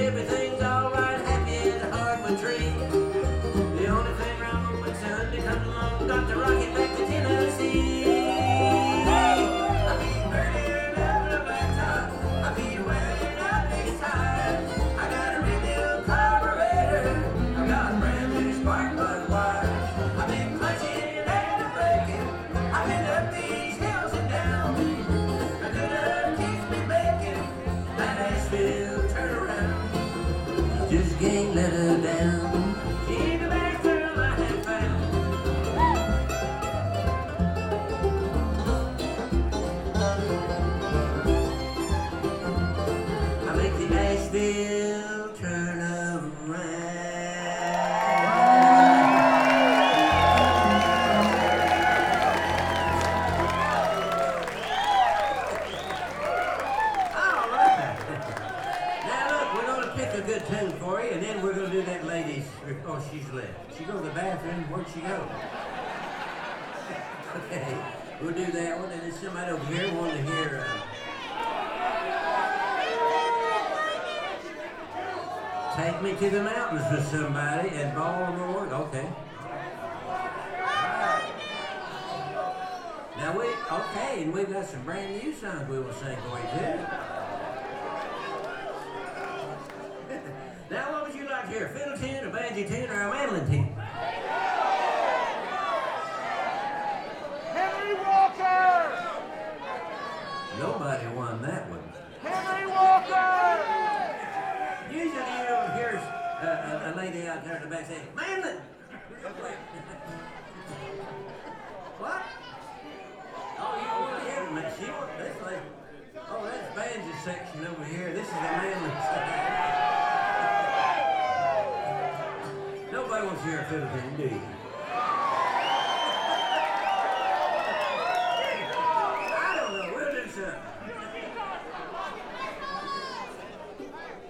everything's alright, happy as a hardwood tree. The only thing wrong when Sunday comes along, got to rock it back to Tennessee. I'll be burning up the blacktop, I'll be wearing up these tires. I got a rebuilt carburetor, I've got brand new spark plug wires. I've been clutching and braking, I've been up these hills and down. The good Lord keeps me making that Asheville turnaround. Just can't let her down. She's the best girl I have found. I make the Asheville turn around. All right. Now look, we're gonna pick a good tune for you, and then we're gonna do that lady's. Oh, she's left. She go to the bathroom. Where'd she go? Okay, we'll do that one, and then somebody over here wanted to hear. Take Me to the Mountains with somebody at Baltimore. Okay. Now okay, and we've got some brand new songs we will sing for you too. Now, what would you like to hear? A fiddle tune, a banjo tune, or a mandolin tune? Henry Walker! Nobody won that one. Henry Walker! Usually you don't hear a lady out there in the back saying, mandolin! What? Oh, you want to hear them? She wants this lady. Oh, that's banjo section over here. This is the mandolin section. Nobody wants to hear a fiddle tune, do you?